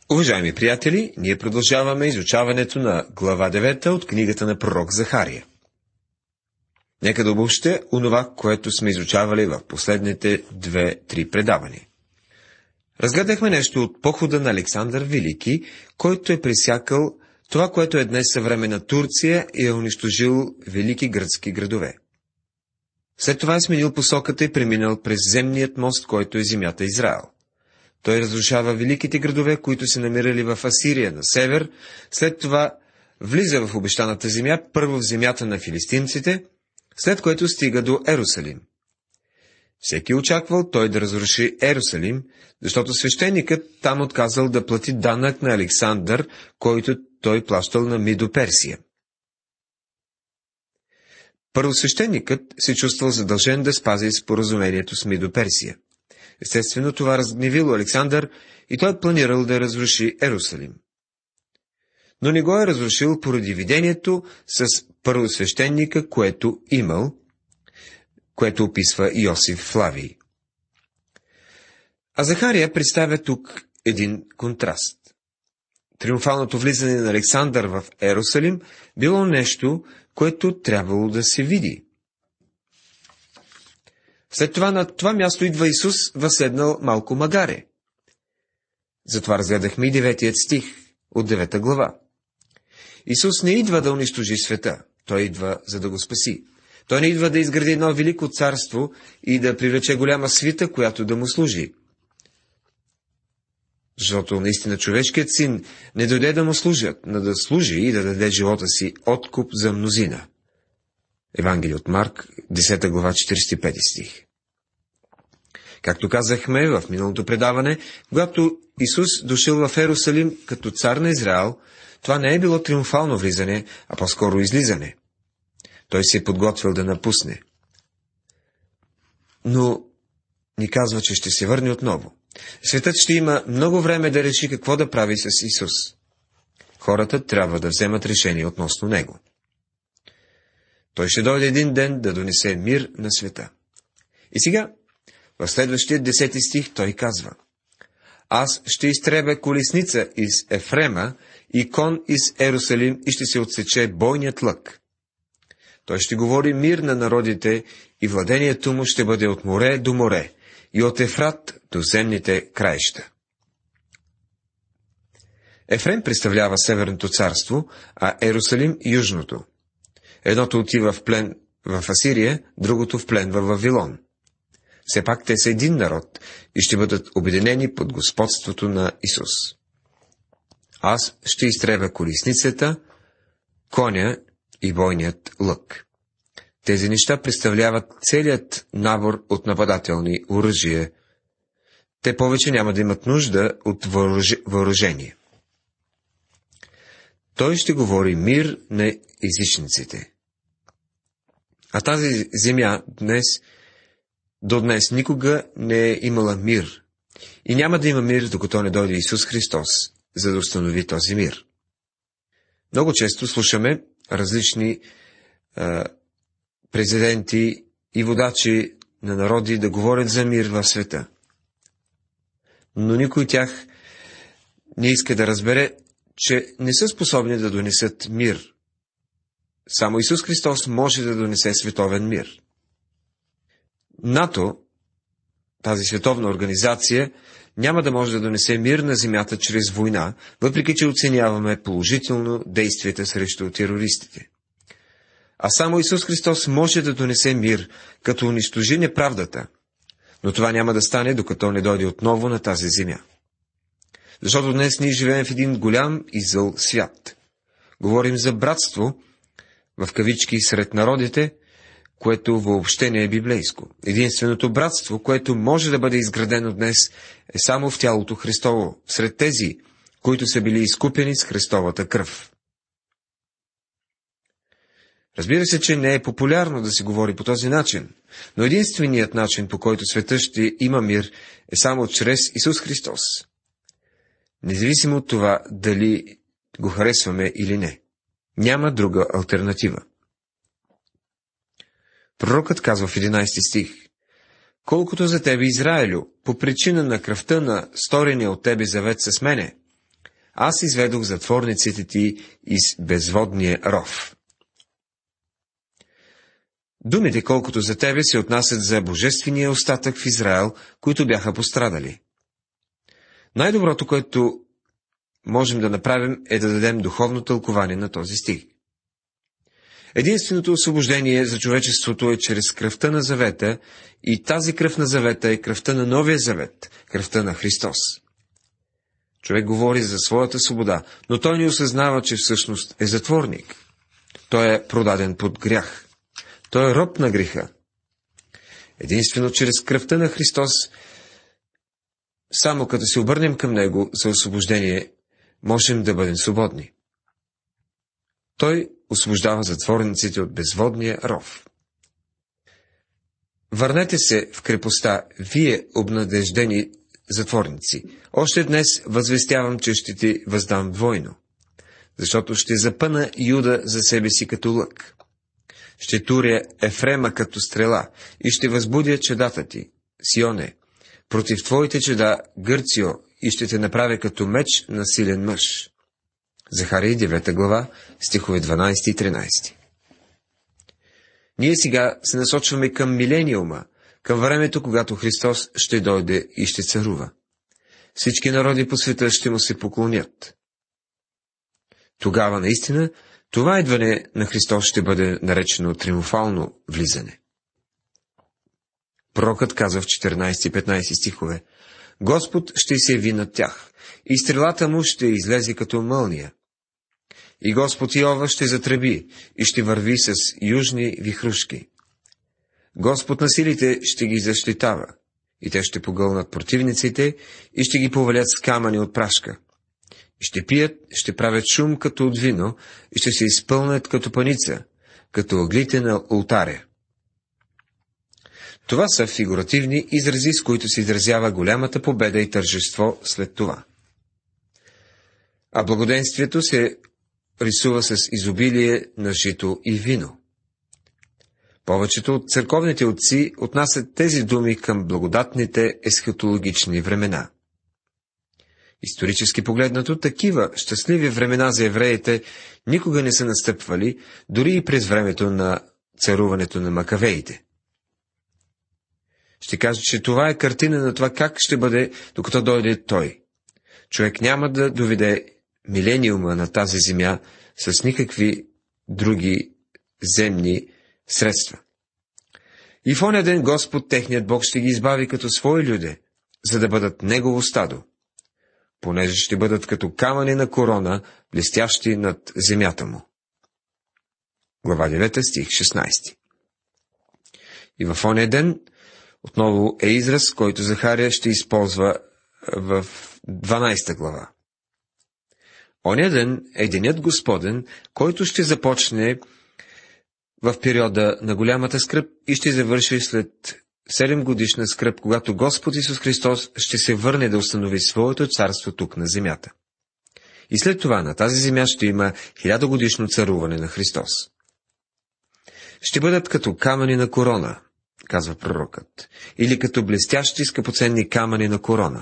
Уважаеми приятели, ние продължаваме изучаването на глава 9 от книгата на пророк Захария. Нека да обобщя онова, което сме изучавали в последните 2-3 предавания. Разгледахме нещо от похода на Александър Велики, който е пресякал това, което е днес съвременна Турция и е унищожил велики гръцки градове. След това е сменил посоката и преминал през земният мост, който е земята Израел. Той разрушава великите градове, които се намирали в Асирия на север, след това влиза в обещаната земя, първо в земята на филистимците, след което стига до Ерусалим. Всеки очаквал той да разруши Ерусалим, защото свещеникът там отказал да плати данък на Александър, който той плащал на Мидо Персия. Първосвещеникът се чувствал задължен да спази споразумението с Мидо Персия. Естествено, това разгневило Александър и той планирал да разруши Ерусалим. Но не го е разрушил поради видението с първосвещеника, което имал, което описва Йосиф Флавий. А Захария представя тук един контраст. Триумфалното влизане на Александър в Ерусалим било нещо, което трябвало да се види. След това на това място идва Исус, възседнал малко магаре. Затова разгледахме и 9 стих от 9 глава. Исус не идва да унищожи света, той идва за да го спаси. Той не идва да изгради едно велико царство и да привлече голяма свита, която да му служи. Защото наистина човешкият син не дойде да му служат, но да служи и да даде живота си откуп за мнозина. Евангелие от Марк, 10 глава, 45 стих. Както казахме в миналото предаване, когато Исус дошъл в Ерусалим като цар на Израел, това не е било триумфално влизане, а по-скоро излизане. Той се е подготвил да напусне. Но ни казва, че ще се върне отново. Светът ще има много време да реши какво да прави с Исус. Хората трябва да вземат решение относно Него. Той ще дойде един ден да донесе мир на света. И сега, в следващия 10 стих, той казва: Аз ще изтребя колесница из Ефрема и кон из Ерусалим и ще се отсече бойният лък. Той ще говори мир на народите и владението му ще бъде от море до море и от Ефрат до земните краища. Ефрем представлява Северното царство, а Ерусалим – Южното. Едното отива в плен в Асирия, другото в плен в Вавилон. Все пак те са един народ и ще бъдат обединени под господството на Исус. Аз ще изтребя колесницата, коня и бойният лък. Тези неща представляват целият набор от нападателни оръжия. Те повече няма да имат нужда от въоръжение. Той ще говори мир на езичниците. А тази земя до днес никога не е имала мир. И няма да има мир, докато не дойде Исус Христос, за да установи този мир. Много често слушаме различни президенти и водачи на народи да говорят за мир в света. Но никой тях не иска да разбере, че не са способни да донесат мир. Само Исус Христос може да донесе световен мир. НАТО, тази световна организация, няма да може да донесе мир на земята чрез война, въпреки че оценяваме положително действията срещу терористите. А само Исус Христос може да донесе мир, като унищожи неправдата, но това няма да стане, докато не дойде отново на тази земя. Защото днес ние живеем в един голям и зъл свят. Говорим за братство, в кавички, сред народите, което въобще не е библейско. Единственото братство, което може да бъде изградено днес, е само в тялото Христово, сред тези, които са били изкупени с Христовата кръв. Разбира се, че не е популярно да се говори по този начин, но единственият начин, по който света ще има мир, е само чрез Исус Христос. Независимо от това, дали го харесваме или не. Няма друга алтернатива. Пророкът казва в 11 стих: Колкото за тебе, Израелю, по причина на кръвта на сторения от тебе завет с мене, аз изведох затворниците ти из безводния ров. Думите, колкото за тебе, се отнасят за божествения остатък в Израел, които бяха пострадали. Най-доброто, което можем да направим, е да дадем духовно тълкование на този стих. Единственото освобождение за човечеството е чрез кръвта на завета, и тази кръв на завета е кръвта на Новия завет, кръвта на Христос. Човек говори за своята свобода, но той не осъзнава, че всъщност е затворник. Той е продаден под грях. Той е роб на греха. Единствено чрез кръвта на Христос, само като се обърнем към Него за освобождение, можем да бъдем свободни. Той освобождава затворниците от безводния ров. Върнете се в крепостта, вие обнадеждени затворници. Още днес възвестявам, че ще ти въздам двойно, защото ще запъна Юда за себе си като лък. Ще туря Ефрема като стрела и ще възбудя чедата ти, Сионе, против твоите чеда, Гърцио, и ще те направя като меч на силен мъж. Захария 9 глава, стихове 12 и 13. Ние сега се насочваме към милениума, към времето, когато Христос ще дойде и ще царува. Всички народи по света ще му се поклонят. Тогава наистина това идване на Христос ще бъде наречено триумфално влизане. Пророкът казва в 14 и 15 стихове: Господ ще се яви над тях, и стрелата му ще излезе като мълния. И Господ Йова ще затръби и ще върви с южни вихрушки. Господ на силите ще ги защитава, и те ще погълнат противниците и ще ги повалят с камъни от прашка. И ще пият, ще правят шум като от вино и ще се изпълнят като паница, като ъглите на ултаря. Това са фигуративни изрази, с които се изразява голямата победа и тържество след това. А благоденствието се рисува с изобилие на жито и вино. Повечето от църковните отци отнасят тези думи към благодатните есхатологични времена. Исторически погледнато, такива щастливи времена за евреите никога не са настъпвали, дори и през времето на царуването на Макавеите. Ще кажа, че това е картина на това как ще бъде, докато дойде Той. Човек няма да доведе милениума на тази земя с никакви други земни средства. И в оня ден Господ, техният Бог, ще ги избави като свои люде, за да бъдат Негово стадо, понеже ще бъдат като камъни на корона, блестящи над земята му. Глава 9, стих 16. И в оня ден отново е израз, който Захария ще използва в 12 глава. Оня ден е денят Господен, който ще започне в периода на голямата скръб и ще завърши след 7 годишна скръб, когато Господ Исус Христос ще се върне да установи своето царство тук на земята. И след това на тази земя ще има 1000-годишно царуване на Христос. Ще бъдат като камъни на корона, казва пророкът, или като блестящи скъпоценни камъни на корона.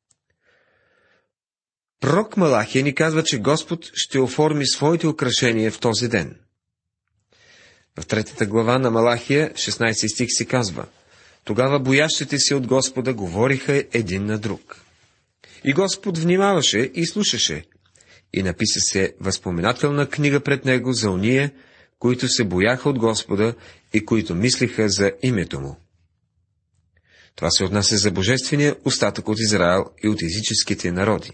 Пророк Малахия ни казва, че Господ ще оформи своите украшения в този ден. В 3 глава на Малахия, 16 стих се казва: Тогава боящите се от Господа говориха един на друг. И Господ внимаваше и слушаше, и написа се възпоменателна книга пред него за ония, които се бояха от Господа и които мислиха за името му. Това се отнася за божествения остатък от Израел и от езическите народи.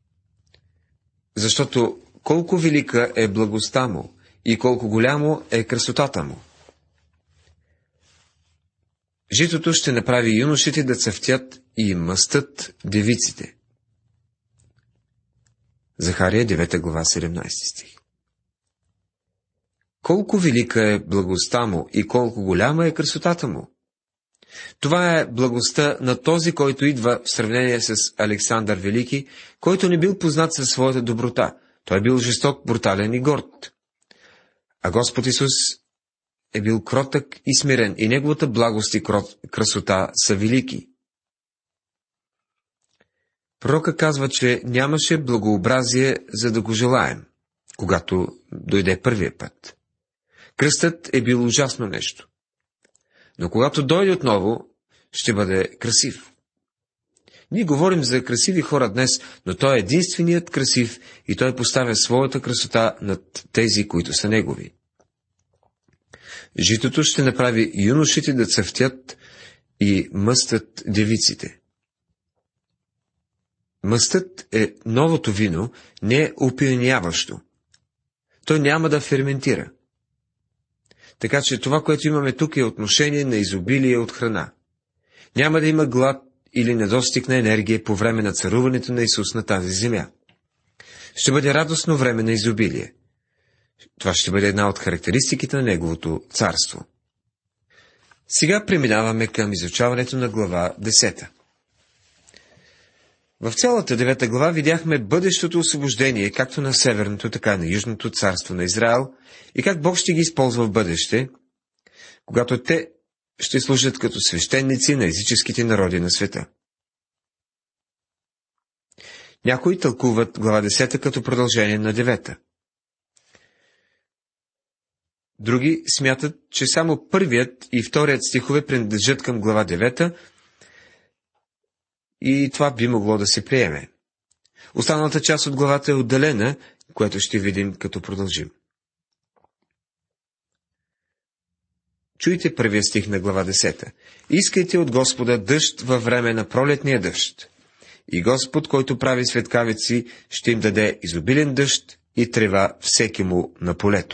Защото колко велика е благостта му и колко голямо е красотата му. Житото ще направи юношите да цъфтят и мъстът девиците. Захария 9 глава 17 стих. Колко велика е благостта му и колко голяма е красотата му. Това е благостта на този, който идва в сравнение с Александър Велики, който не бил познат със своята доброта. Той е бил жесток, брутален и горд. А Господ Исус е бил кротък и смирен, и неговата благост и красота са велики. Пророка казва, че нямаше благообразие, за да го желаем, когато дойде първия път. Кръстът е бил ужасно нещо. Но когато дойде отново, ще бъде красив. Ние говорим за красиви хора днес, но той е единственият красив и той поставя своята красота над тези, които са негови. Житото ще направи юношите да цъфтят и мъстът девиците. Мъстът е новото вино, не е опияняващо. Той няма да ферментира. Така че това, което имаме тук, е отношение на изобилие от храна. Няма да има глад или недостиг на енергия по време на царуването на Исус на тази земя. Ще бъде радостно време на изобилие. Това ще бъде една от характеристиките на Неговото царство. Сега преминаваме към изучаването на глава 10. В цялата 9 глава видяхме бъдещото освобождение, както на северното, така и на южното царство на Израел, и как Бог ще ги използва в бъдеще, когато те ще служат като свещеници на езическите народи на света. Някои тълкуват глава 10 като продължение на 9. Други смятат, че само първият и вторият стихове принадлежат към глава 9 и това би могло да се приеме. Останалата част от главата е отделена, което ще видим като продължим. Чуйте първия стих на глава 10. Искайте от Господа дъжд във време на пролетния дъжд. И Господ, който прави светкавици, ще им даде изобилен дъжд и трева всеки му на полето.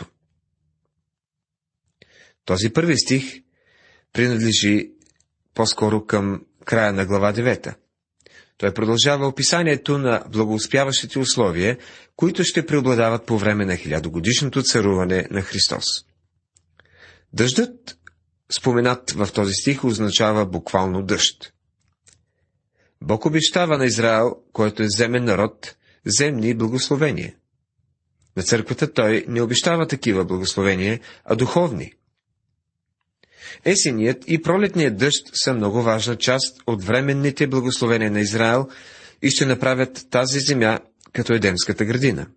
Този първи стих принадлежи по-скоро към края на глава 9. Той продължава описанието на благоуспяващите условия, които ще преобладават по време на 1000-годишното царуване на Христос. Дъждът, споменат в този стих, означава буквално дъжд. Бог обещава на Израел, който е земен народ, земни благословения. На църквата той не обещава такива благословения, а духовни. Есеният и пролетният дъжд са много важна част от временните благословения на Израел и ще направят тази земя като Едемската градина.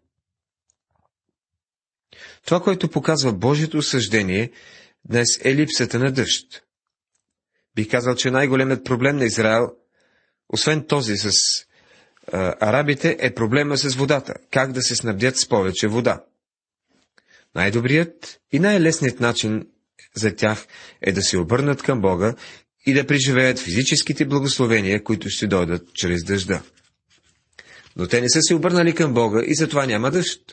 Това, което показва Божието осъждение, днес е липсата на дъжд. Бих казал, че най-големият проблем на Израел, освен този с арабите, е проблема с водата. Как да се снабдят с повече вода. Най-добрият и най-лесният начин за тях е да се обърнат към Бога и да преживеят физическите благословения, които ще дойдат чрез дъжда. Но те не са се обърнали към Бога и затова няма дъжд.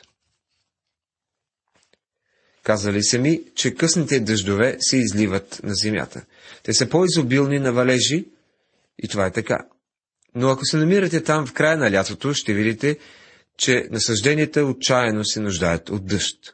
Казали са ми, че късните дъждове се изливат на земята. Те са по-изобилни на валежи и това е така. Но ако се намирате там в края на лятото, ще видите, че насажденията отчаяно се нуждаят от дъжд.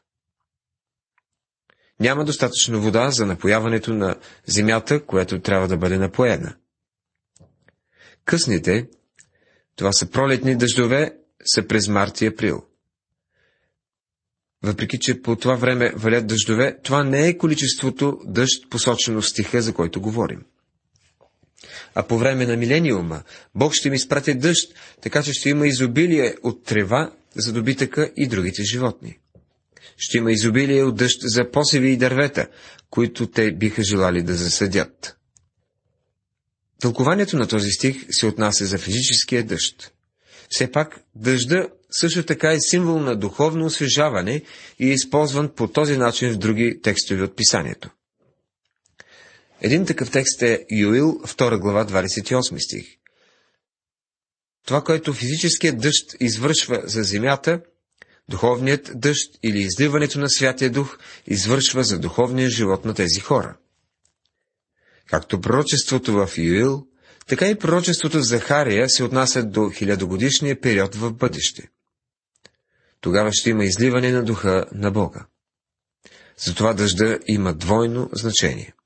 Няма достатъчно вода за напояването на земята, която трябва да бъде напоена. Късните, това са пролетни дъждове, са през март и април. Въпреки че по това време валят дъждове, това не е количеството дъжд, посочено в стиха, за който говорим. А по време на милениума Бог ще ми изпрати дъжд, така че ще има изобилие от трева за добитъка и другите животни. Ще има изобилие от дъжд за посеви и дървета, които те биха желали да засадят. Тълкованието на този стих се отнася за физическия дъжд. Все пак, дъжда също така е символ на духовно освежаване и е използван по този начин в други текстове от Писанието. Един такъв текст е Юил, 2 глава, 28 стих. Това, което физическият дъжд извършва за земята, духовният дъжд или изливането на Святия Дух извършва за духовния живот на тези хора. Както пророчеството в Юил, така и пророчеството в Захария се отнасят до 1000-годишния период в бъдеще. Тогава ще има изливане на духа на Бога. Затова дъжда има двойно значение.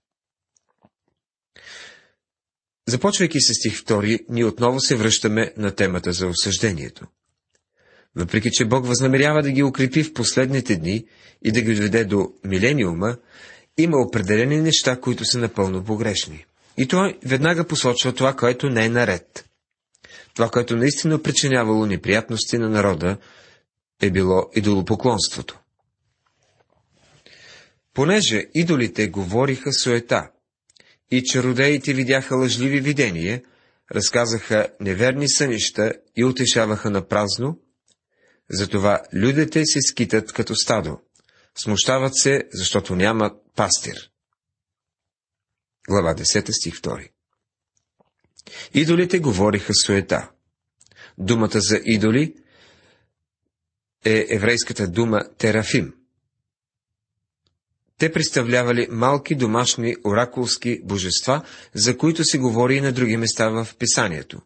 Започвайки с стих 2, ние отново се връщаме на темата за осъждението. Въпреки че Бог възнамерява да ги укрепи в последните дни и да ги доведе до милениума, има определени неща, които са напълно погрешни. И той веднага посочва това, което не е наред. Това, което наистина причинявало неприятности на народа, е било идолопоклонството. Понеже идолите говориха суета и чародеите видяха лъжливи видения, разказаха неверни сънища и утешаваха на празно, затова людите се скитат като стадо, смущават се, защото няма пастир. Глава 10, стих 2. Идолите говориха суета. Думата за идоли е еврейската дума терафим. Те представлявали малки домашни оракулски божества, за които се говори и на други места в Писанието.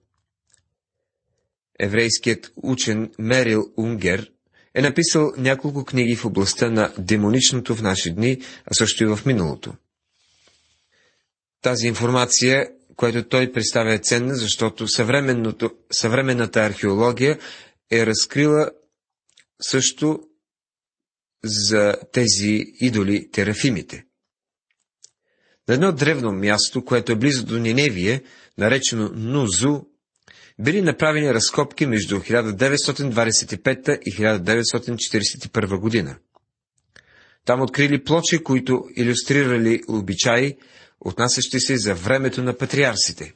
Еврейският учен Мерил Унгер е написал няколко книги в областта на демоничното в наши дни, а също и в миналото. Тази информация, която той представя, е ценна, защото съвременната археология е разкрила също за тези идоли терафимите. На едно древно място, което е близо до Ниневие, наречено Нузу, били направени разкопки между 1925 и 1941 година. Там открили плочи, които илюстрирали обичаи, отнасящи се за времето на патриарсите.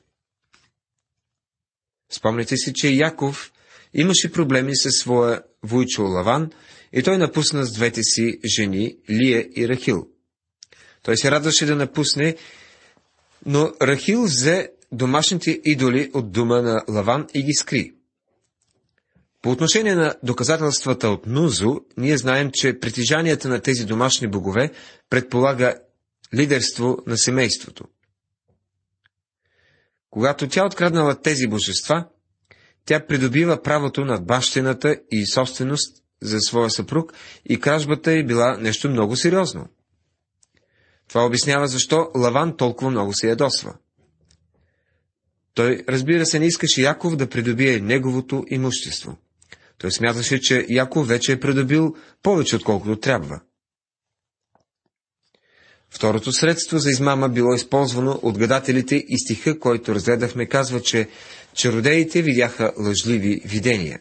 Спомняте си, че Яков имаше проблеми със своя вуйчо Лаван и той напусна с двете си жени, Лия и Рахил. Той се радваше да напусне, но Рахил взе домашните идоли от дома на Лаван и ги скри. По отношение на доказателствата от Нузу, ние знаем, че притежанията на тези домашни богове предполага лидерство на семейството. Когато тя откраднала тези божества, тя придобива правото над бащината и собственост за своя съпруг и кражбата е била нещо много сериозно. Това обяснява защо Лаван толкова много се ядосва. Той, разбира се, не искаше Яков да придобие неговото имущество. Той смяташе, че Яков вече е придобил повече, отколкото трябва. Второто средство за измама било използвано от гадателите и стиха, който разгледахме, казва, че чародеите видяха лъжливи видения.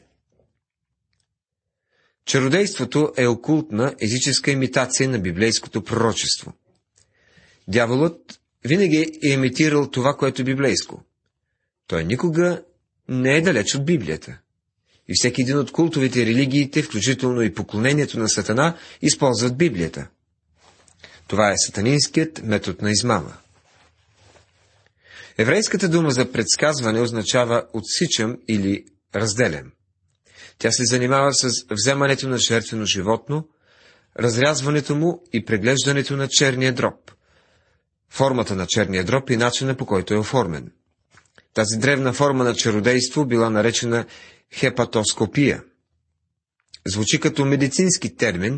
Чародейството е окултна езическа имитация на библейското пророчество. Дяволът винаги е имитирал това, което е библейско. Той никога не е далеч от Библията. И всеки един от култовите религиите, включително и поклонението на Сатана, използват Библията. Това е сатанинският метод на измама. Еврейската дума за предсказване означава отсичам или разделям. Тя се занимава с вземането на жертвено животно, разрязването му и преглеждането на черния дроб. Формата на черния дроб и начина, по който е оформен. Тази древна форма на чародейство била наречена хепатоскопия. Звучи като медицински термин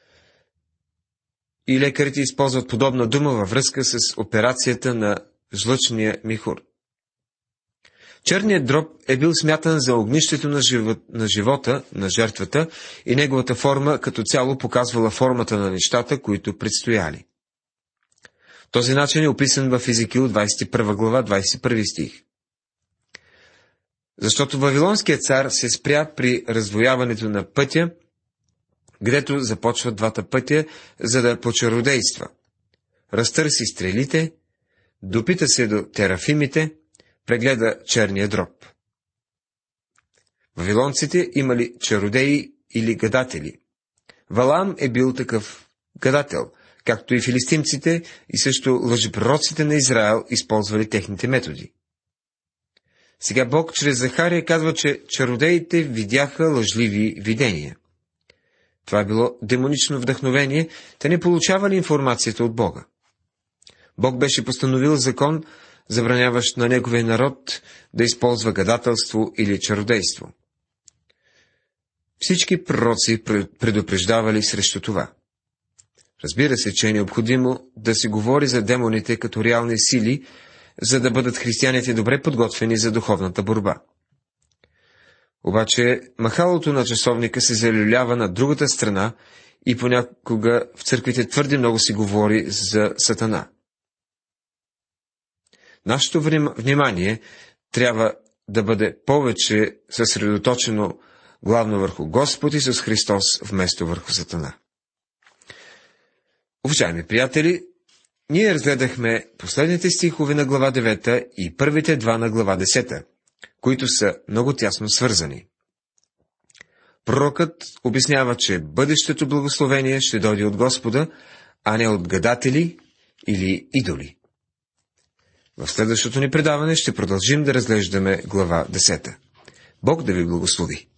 и лекарите използват подобна дума във връзка с операцията на жлъчния михур. Черният дроб е бил смятан за огнището на живота на жертвата и неговата форма като цяло показвала формата на нещата, които предстояли. Този начин е описан в Езекил 21 глава, 21 стих. Защото вавилонският цар се спря при раздвояването на пътя, гдето започват двата пътя, за да почародейства. Разтърси стрелите, допита се до терафимите, прегледа черния дроб. Вавилонците имали чародеи или гадатели. Валаам е бил такъв гадател, както и филистимците и също лъжепророците на Израел използвали техните методи. Сега Бог чрез Захария казва, че чародеите видяха лъжливи видения. Това е било демонично вдъхновение, те не получавали информацията от Бога. Бог беше постановил закон, забраняващ на неговия народ да използва гадателство или чародейство. Всички пророци предупреждавали срещу това. Разбира се, че е необходимо да се говори за демоните като реални сили, за да бъдат християните добре подготвени за духовната борба. Обаче махалото на часовника се залюлява на другата страна и понякога в църквите твърде много се говори за Сатана. Нашето внимание трябва да бъде повече съсредоточено главно върху Господ Исус Христос, вместо върху Сатана. Уважаеми приятели, ние разгледахме последните стихове на глава 9 и първите два на глава 10, които са много тясно свързани. Пророкът обяснява, че бъдещето благословение ще дойде от Господа, а не от гадатели или идоли. В следващото ни предаване ще продължим да разглеждаме глава 10. Бог да ви благослови!